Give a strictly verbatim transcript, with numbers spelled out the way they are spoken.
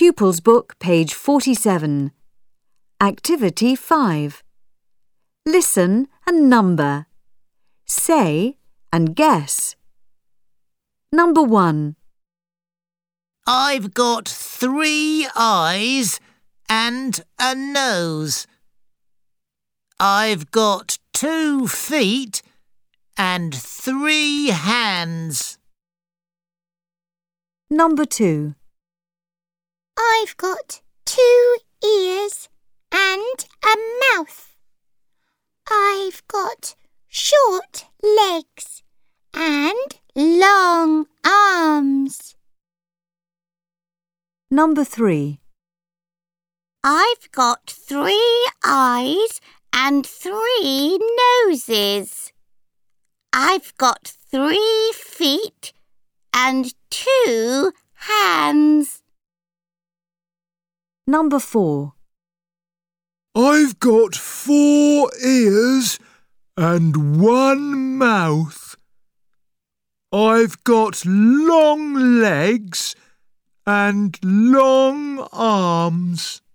Pupils Book, page forty-seven. Activity five. Listen and number. Say and guess. Number one. I've got three eyes and a nose. I've got two feet and three hands. Number two. I've got two ears and a mouth. I've got short legs and long arms. Number three. I've got three eyes and three noses. I've got three feet and two hands. Number four. I've got four ears and one mouth. I've got long legs and long arms.